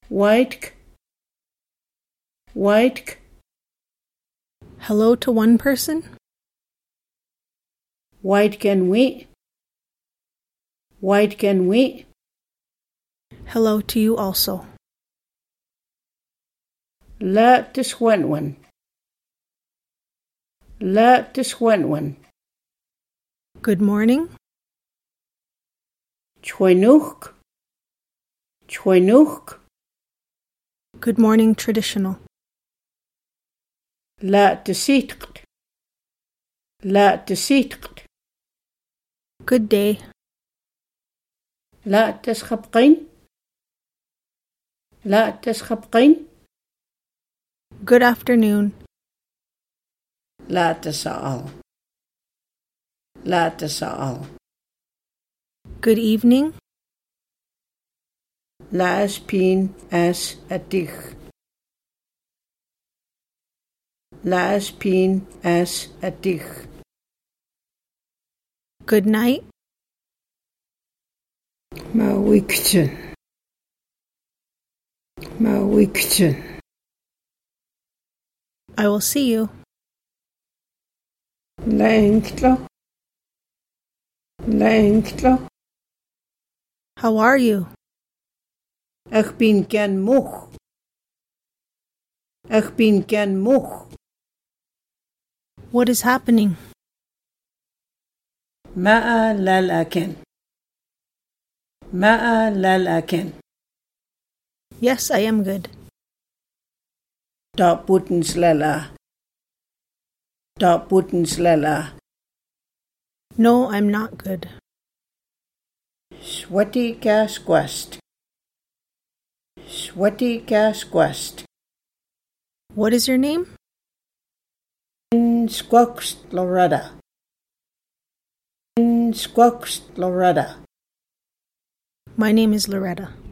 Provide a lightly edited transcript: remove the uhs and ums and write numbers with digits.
White. White. Hello to one person. White can we. White can we. Hello to you also. La tiswenwen. La tiswenwen. Good morning. Chwenuk. Chwenuk. Good morning, traditional. La tisitkt. La tisitkt. Good day. لا تسخبقين. لا تسخبقين. Good afternoon. لا تسأل. لا تسأل. Good evening. لا أسبين أس أتيخ. لا أسبين أس أتيخ. Good night. ما ويكتن. ما ويكتن. I will see you. لا إنكتلو. لا إنكتلو. How are you? أخ بين كان موخ. أخ بين كان موخ. What is happening? ما لا الأكن. ما لا الأكن. Yes, I am good. Da Puttens Lala. Da Puttens Lala. No, I'm not good. Sweaty gas quest. Sweaty gas quest. What is your name? Squawks Loretta. Squawks Loretta. My name is Loretta.